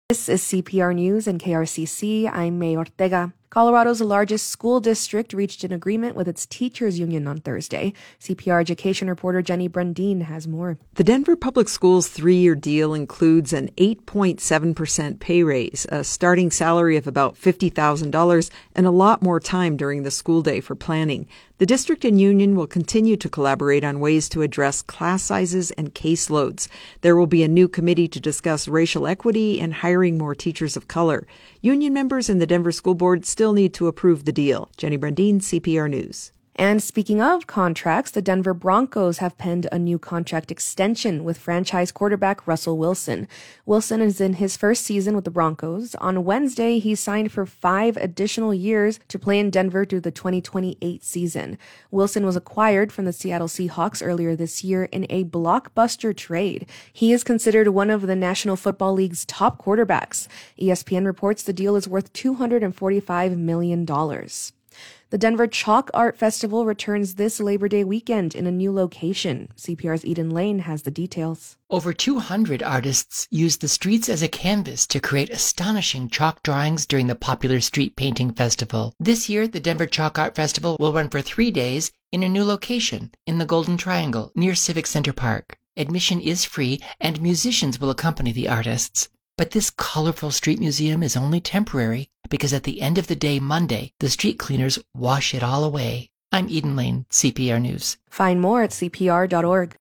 This is CPR News and KRCC. I'm May Ortega. Colorado's largest school district reached an agreement with its teachers union on Thursday. CPR education reporter Jenny Brundin has more. The Denver Public Schools 3-year deal includes an 8.7% pay raise, a starting salary of about $50,000, and a lot more time during the school day for planning. The district and union will continue to collaborate on ways to address class sizes and caseloads. There will be a new committee to discuss racial equity and hiring more teachers of color. Union members and the Denver School Board still need to approve the deal. Jenny Brundin, CPR News. And speaking of contracts, the Denver Broncos have penned a new contract extension with franchise quarterback Russell Wilson. Wilson is in his first season with the Broncos. On Wednesday, he signed for 5 additional years to play in Denver through the 2028 season. Wilson was acquired from the Seattle Seahawks earlier this year in a blockbuster trade. He is considered one of the National Football League's top quarterbacks. ESPN reports the deal is worth $245 million. The Denver Chalk Art Festival returns this Labor Day weekend in a new location. CPR's Eden Lane has the details. Over 200 artists used the streets as a canvas to create astonishing chalk drawings during the popular street painting festival. This year, the Denver Chalk Art Festival will run for 3 days in a new location in the Golden Triangle near Civic Center Park. Admission is free and musicians will accompany the artists. But this colorful street museum is only temporary because at the end of the day, Monday, the street cleaners wash it all away. I'm Eden Lane, CPR News. Find more at cpr.org.